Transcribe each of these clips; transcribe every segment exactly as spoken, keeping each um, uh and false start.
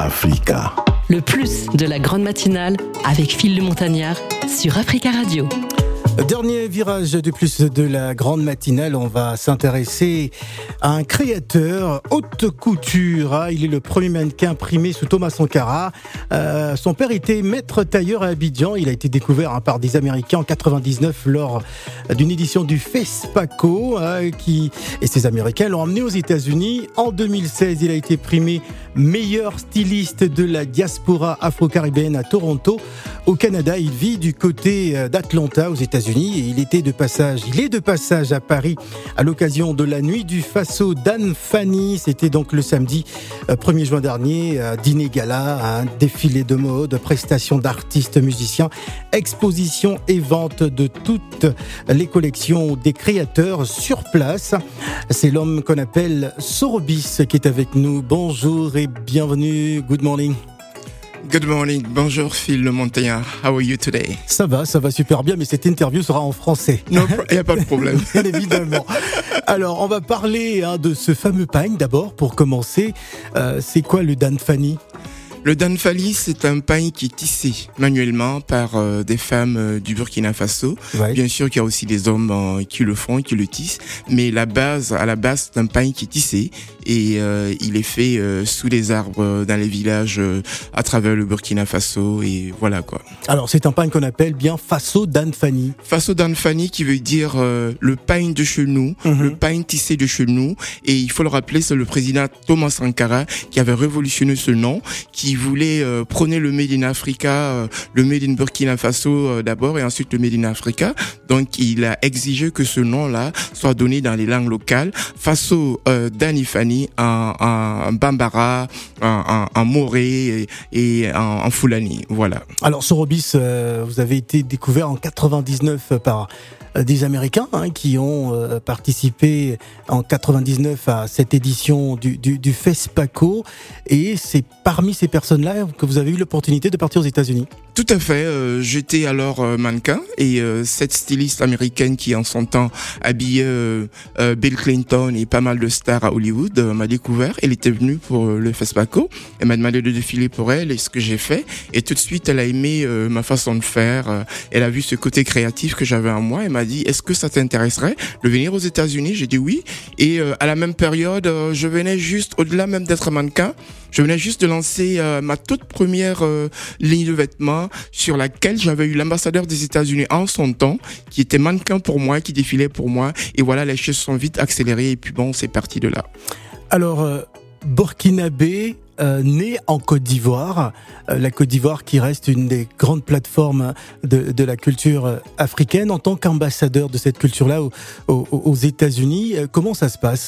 Africa. Le plus de la grande matinale avec Phil le Montagnard sur Africa Radio. Dernier virage du plus de la grande matinale, on va s'intéresser à un créateur haute couture. Hein. Il est le premier mannequin primé sous Thomas Sankara. Euh, son père était maître tailleur à Abidjan. Il a été découvert hein, par des Américains en quatre-vingt-dix-neuf lors d'une édition du FESPACO. Hein, qui, et ces Américains l'ont emmené aux États-Unis. En deux mille seize, il a été primé meilleur styliste de la diaspora afro-caribéenne à Toronto. Au Canada, il vit du côté d'Atlanta, aux États-Unis. Et il était de passage, il est de passage à Paris à l'occasion de la nuit du Faso d'Anne Fanny. C'était donc le samedi premier juin dernier, dîner gala, un défilé de mode, prestations d'artistes musiciens, exposition et vente de toutes les collections des créateurs sur place. C'est l'homme qu'on appelle Sorobis qui est avec nous. Bonjour et bienvenue. Good morning. Good morning, bonjour Phil le Montagnard, how are you today? Ça va, ça va super bien, mais cette interview sera en français. Non, il n'y a pas de problème. Bien évidemment. Alors, on va parler hein, de ce fameux pagne d'abord, pour commencer. Euh, c'est quoi le Dan Fanny ? Le Dan Fanny, c'est un pagne qui est tissé manuellement par euh, des femmes euh, du Burkina Faso. Ouais. Bien sûr qu'il y a aussi des hommes euh, qui le font, qui le tissent, mais la base, à la base, c'est un pagne qui est tissé et euh, il est fait euh, sous les arbres euh, dans les villages euh, à travers le Burkina Faso et voilà quoi. Alors c'est un pagne qu'on appelle bien Faso Dan Fanny. Faso Dan Fanny qui veut dire euh, le pagne de chez nous, mm-hmm. le pagne tissé de chez nous, et il faut le rappeler, c'est le président Thomas Sankara qui avait révolutionné ce nom, qui voulait euh, prôner le Made in Africa, euh, le Made in Burkina Faso euh, d'abord et ensuite le Made in Africa. Donc il a exigé que ce nom-là soit donné dans les langues locales. Faso euh, Dani Fanny en, en Bambara, en, en, en Moré et, et en, en Fulani. Voilà. Alors Sorobis, euh, vous avez été découvert en quatre-vingt-dix-neuf par des Américains hein, qui ont euh, participé en quatre-vingt-dix-neuf à cette édition du, du, du FESPACO, et c'est parmi ces personnes-là que vous avez eu l'opportunité de partir aux États-Unis. Tout à fait, euh, j'étais alors euh, mannequin et euh, cette styliste américaine qui en son temps habillait euh, euh, Bill Clinton et pas mal de stars à Hollywood euh, m'a découvert. Elle était venue pour euh, le FESPACO, elle m'a demandé de défiler pour elle et ce que j'ai fait, et tout de suite elle a aimé euh, ma façon de faire, euh, elle a vu ce côté créatif que j'avais en moi, elle m'a dit est-ce que ça t'intéresserait de venir aux États-Unis? J'ai dit oui, et euh, à la même période euh, je venais juste, au-delà même d'être mannequin, je venais juste de lancer euh, ma toute première euh, ligne de vêtements sur laquelle j'avais eu l'ambassadeur des États-Unis en son temps, qui était mannequin pour moi, qui défilait pour moi. Et voilà, les choses sont vite accélérées et puis bon, c'est parti de là. Alors, euh, burkinabé, euh, né en Côte d'Ivoire, euh, la Côte d'Ivoire qui reste une des grandes plateformes de, de la culture africaine, en tant qu'ambassadeur de cette culture-là aux, aux, aux États-Unis, euh, comment ça se passe ?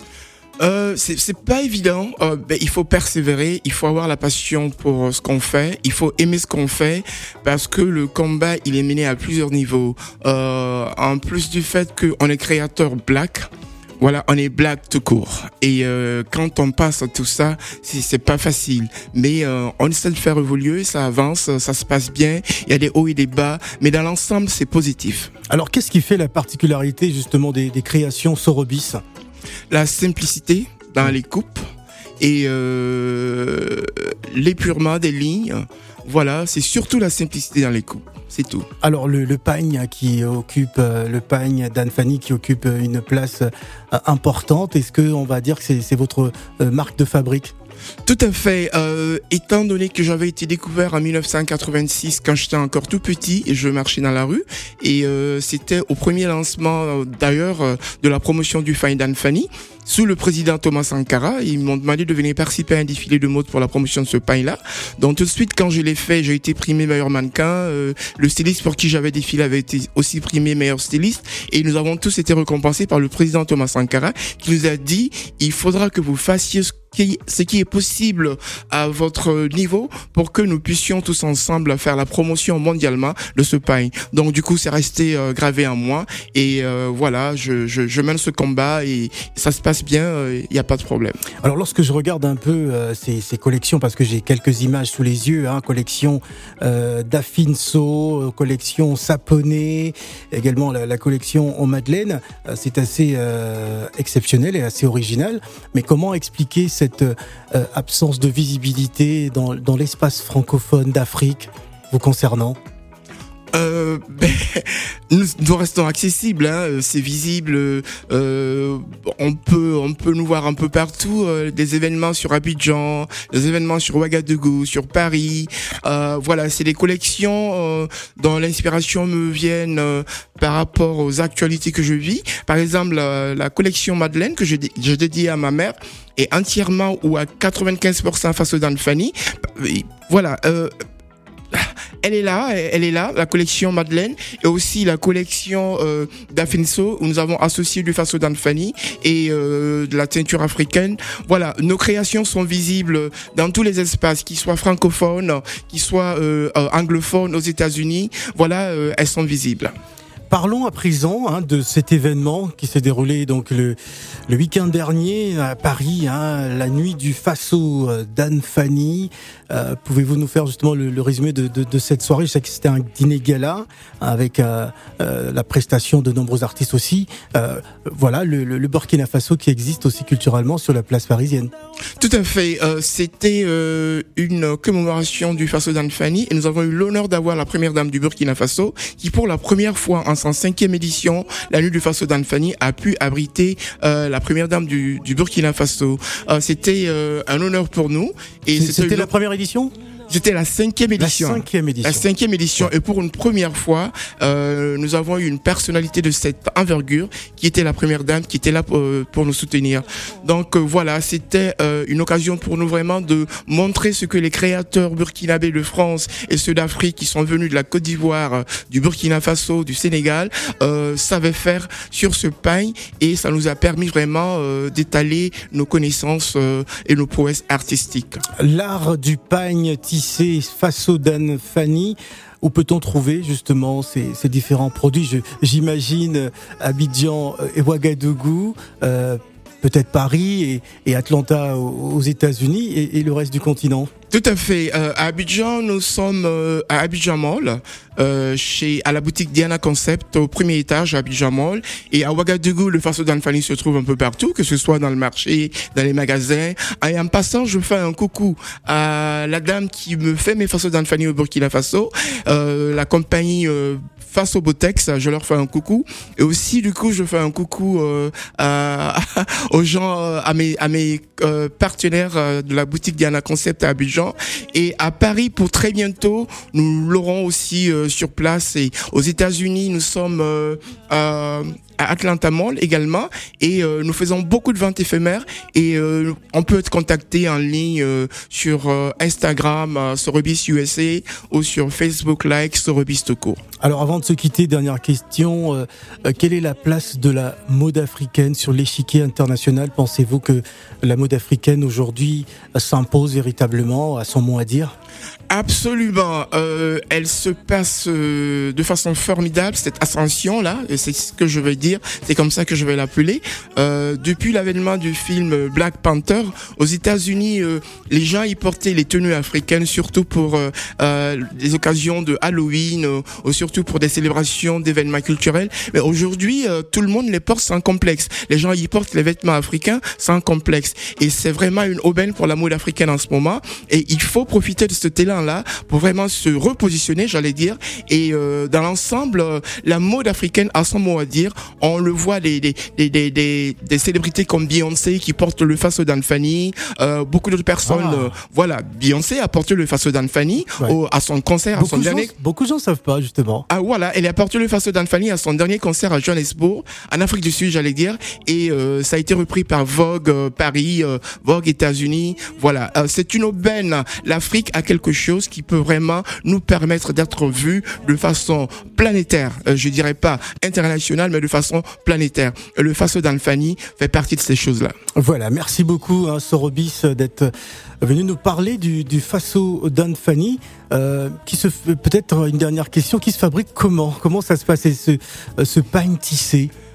Euh, c'est, c'est pas évident. Euh, ben, il faut persévérer, il faut avoir la passion pour ce qu'on fait, il faut aimer ce qu'on fait, parce que le combat, il est mené à plusieurs niveaux. Euh, en plus du fait qu'on est créateur black, voilà, on est black tout court. Et euh, quand on passe à tout ça, c'est, c'est pas facile. Mais euh, on essaie de faire évoluer, ça avance, ça se passe bien. Il y a des hauts et des bas, mais dans l'ensemble, c'est positif. Alors, qu'est-ce qui fait la particularité justement des, des créations Sorobis ? La simplicité dans les coupes et euh, l'épurement des lignes. Voilà, c'est surtout la simplicité dans les coupes, c'est tout. Alors le, le pagne qui occupe, le pagne Dan Fanny qui occupe une place importante, est-ce qu'on va dire que c'est, c'est votre marque de fabrique ? Tout à fait. Euh, étant donné que j'avais été découvert en dix-neuf cent quatre-vingt-six quand j'étais encore tout petit et je marchais dans la rue, et euh, c'était au premier lancement euh, d'ailleurs euh, de la promotion du Fine Dan Fanny sous le président Thomas Sankara. Ils m'ont demandé de venir participer à un défilé de mode pour la promotion de ce pagne-là. Donc tout de suite, quand je l'ai fait, j'ai été primé meilleur mannequin. Euh, le styliste pour qui j'avais défilé avait été aussi primé meilleur styliste, et nous avons tous été récompensés par le président Thomas Sankara qui nous a dit il faudra que vous fassiez ce qui, ce qui est possible à votre niveau pour que nous puissions tous ensemble faire la promotion mondialement de ce pagne. Donc du coup, c'est resté euh, gravé en moi, et euh, voilà, je, je, je mène ce combat et ça se passe bien, il euh, n'y a pas de problème. Alors lorsque je regarde un peu euh, ces, ces collections, parce que j'ai quelques images sous les yeux, hein, collection euh, d'Afinso, collection Saponé, également la, la collection en Madeleine, euh, c'est assez euh, exceptionnel et assez original, mais comment expliquer cette cette euh, absence de visibilité dans, dans l'espace francophone d'Afrique vous concernant? Euh, ben, nous, nous restons accessibles, hein, c'est visible. Euh, on peut, on peut nous voir un peu partout. Euh, des événements sur Abidjan, des événements sur Ouagadougou, sur Paris. Euh, voilà, c'est des collections euh, dont l'inspiration me vienne euh, par rapport aux actualités que je vis. Par exemple, la, la collection Madeleine que je, je dédie à ma mère est entièrement ou à quatre-vingt-quinze pour cent face au Dan Fanny. Voilà. Euh, Elle est là, elle est là, la collection Madeleine, et aussi la collection euh, d'Afenso, où nous avons associé du Faso Dan Fanny et euh, de la teinture africaine. Voilà, nos créations sont visibles dans tous les espaces, qu'ils soient francophones, qu'ils soient euh, euh, anglophones aux États-Unis. Voilà, euh, elles sont visibles. Parlons à présent hein, de cet événement qui s'est déroulé donc le, le week-end dernier à Paris, hein, la nuit du Faso Dan Fanny. Euh, pouvez-vous nous faire justement le, le résumé de, de, de cette soirée? Je sais que c'était un dîner gala avec euh, euh, la prestation de nombreux artistes aussi. Euh, voilà, le, le, le Burkina Faso qui existe aussi culturellement sur la place parisienne. Tout à fait. Euh, c'était euh, une commémoration du Faso Dan Fanny et nous avons eu l'honneur d'avoir la première dame du Burkina Faso qui, pour la première fois en sa cinquième édition, la nuit du Faso Dan Fanny, a pu abriter euh, la première dame du, du Burkina Faso. Euh, c'était euh, un honneur pour nous. Et c'était, c'était la première édition? C'était la cinquième édition. La cinquième édition. La cinquième édition. Ouais. Et pour une première fois, euh, nous avons eu une personnalité de cette envergure qui était la première dame, qui était là pour, pour nous soutenir. Donc euh, voilà, c'était euh, une occasion pour nous vraiment de montrer ce que les créateurs burkinabés de France et ceux d'Afrique qui sont venus de la Côte d'Ivoire, du Burkina Faso, du Sénégal, euh, savaient faire sur ce pain, et ça nous a permis vraiment euh, d'étaler nos connaissances euh, et nos prouesses artistiques. L'art du pagne tissé Faso Dan Fanny. Où peut-on trouver justement ces, ces différents produits? Je, J'imagine Abidjan et Ouagadougou, euh, peut-être Paris et, et Atlanta aux, aux États-Unis et, et le reste du continent. Tout à fait. Euh, à Abidjan, nous sommes euh, à Abidjan Mall, euh, chez à la boutique Diana Concept au premier étage à Abidjan Mall. Et à Ouagadougou, le Faso Dan Fanny se trouve un peu partout, que ce soit dans le marché, dans les magasins. Et en passant, je fais un coucou à la dame qui me fait mes Faso Dan Fanny au Burkina Faso, euh, la compagnie euh, Faso Botex. Je leur fais un coucou. Et aussi, du coup, je fais un coucou euh, à, aux gens, à mes à mes euh, partenaires euh, de la boutique Diana Concept à Abidjan. Et à Paris, pour très bientôt, nous l'aurons aussi euh, sur place. Et aux États-Unis, nous sommes euh, euh, à Atlanta Mall également, et euh, nous faisons beaucoup de ventes éphémères, et euh, on peut être contacté en ligne euh, sur euh, Instagram, euh, Sorobis U S A, ou sur Facebook like Sorobis tout court. Alors avant de se quitter, dernière question, euh, euh, quelle est la place de la mode africaine sur l'échiquier international? Pensez-vous que la mode africaine aujourd'hui s'impose véritablement, a son mot à dire? Absolument, euh, elle se passe euh, de façon formidable, cette ascension là, et c'est ce que je vais dire, c'est comme ça que je vais l'appeler. Euh, depuis l'avènement du film Black Panther aux États-Unis, euh, les gens y portaient les tenues africaines, surtout pour euh, euh, des occasions de Halloween, euh, ou surtout pour des célébrations d'événements culturels. Mais aujourd'hui, euh, tout le monde les porte sans complexe. Les gens y portent les vêtements africains sans complexe, et c'est vraiment une aubaine pour la mode africaine en ce moment. Et il faut profiter de ce élan là pour vraiment se repositionner, j'allais dire, et euh, dans l'ensemble euh, la mode africaine a son mot à dire. On le voit, des des des des, des, des célébrités comme Beyoncé qui portent le Faso Dan Fanny, euh, beaucoup d'autres personnes ah. euh, voilà, Beyoncé a porté le Faso Dan Fanny ouais. au, à son concert, beaucoup à son dernier gens, beaucoup de gens savent pas justement. Ah voilà, elle a porté le Faso Dan Fanny à son dernier concert à Johannesburg, en Afrique du Sud, j'allais dire, et euh, ça a été repris par Vogue euh, Paris, euh, Vogue États-Unis. Voilà, euh, c'est une aubaine. L'Afrique a quelque chose qui peut vraiment nous permettre d'être vus de façon planétaire, euh, je dirais pas internationale, mais de façon planétaire. Le Faso Dan Fanny fait partie de ces choses-là. Voilà, merci beaucoup hein, Sorobis d'être venu nous parler du, du Faso Dan Fanny, euh, qui se peut-être une dernière question, qui se fabrique comment? Comment ça se passe ce, ce pagne tissé?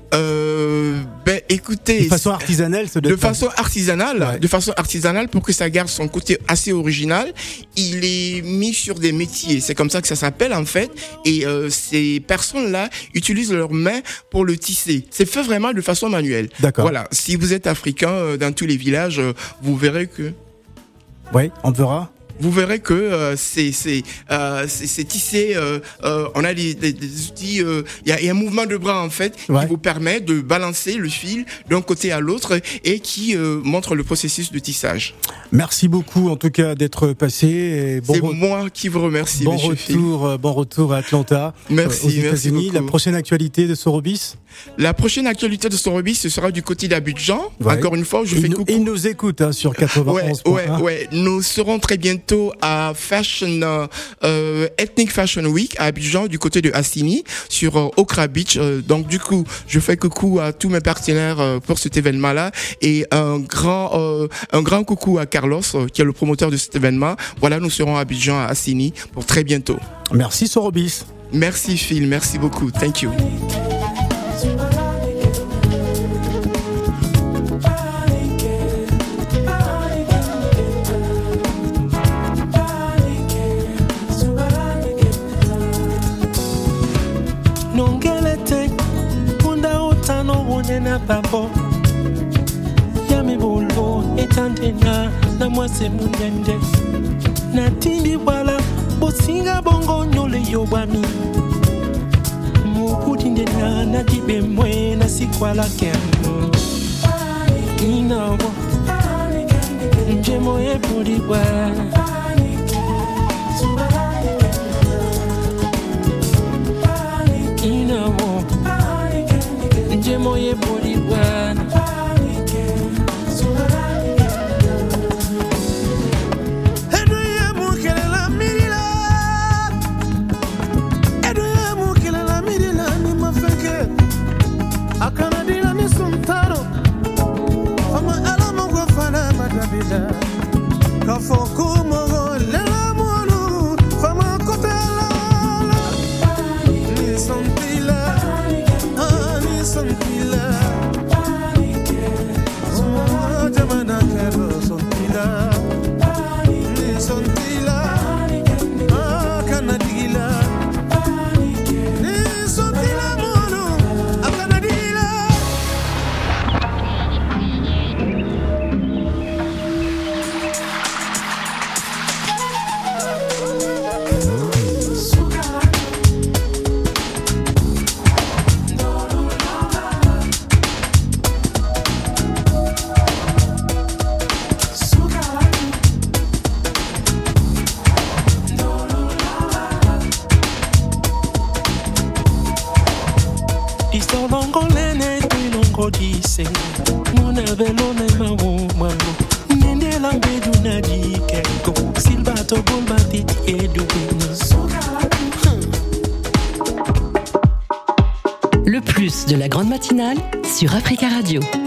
Euh, ben écoutez, de façon artisanale, ça doit de être façon artisanale, ouais. de façon artisanale pour que ça garde son côté assez original, il est mis sur des métiers. C'est comme ça que ça s'appelle en fait. Et euh, ces personnes-là utilisent leurs mains pour le tisser. C'est fait vraiment de façon manuelle. D'accord. Voilà. Si vous êtes africain euh, dans tous les villages, euh, vous verrez que. Oui, on verra. Vous verrez que euh, c'est c'est euh, c'est, c'est tissé. Euh, euh, on a des, des, des outils. Il euh, y, a, y a un mouvement de bras en fait ouais. qui vous permet de balancer le fil d'un côté à l'autre et qui euh, montre le processus de tissage. Merci beaucoup en tout cas d'être passé. Et bon c'est re... moi qui vous remercie. Bon monsieur retour, Phil. bon retour à Atlanta. Merci, euh, aux merci États-Unis. beaucoup. La prochaine actualité de Sorobis. La prochaine actualité de Sorobis, ce sera du côté d'Abidjan. Ouais. Encore une fois, je et fais nous, coucou. Il nous écoute hein, sur quatre-vingt-onze point un. Ouais, ouais, ouais. Nous serons très bientôt à Fashion euh, Ethnic Fashion Week à Abidjan du côté de Assini sur euh, Okra Beach. Euh, donc du coup, je fais coucou à tous mes partenaires euh, pour cet événement-là et un grand euh, un grand coucou à Carlos euh, qui est le promoteur de cet événement. Voilà, nous serons à Abidjan à Assini pour très bientôt. Merci Sorobis. Merci Phil, merci beaucoup. Thank you. Na babo ya mi bolo etandena na mwase munende na timbi wala bosinga bongo nyole yobami mukudinde na na dibe mwe na sikwala kemo ina wo njemo e bodiwa ina wo njemo ye body one Edoye mukele la mirila Edoye mukele la mirila ni mafeke Akana dila ni suntaro Fama ala mongo fana madabila Kafoku mongo lela molu Fama kotela Ni suntila Son pila, oh, jamana kero son pila, ni son pila, ah kanadila, ni son pila mono, ah kanadila. Dise mona velo na mawo mambo nende la bedu na dikeko silbato golbati edu Le plus de la grande matinale sur Africa Radio.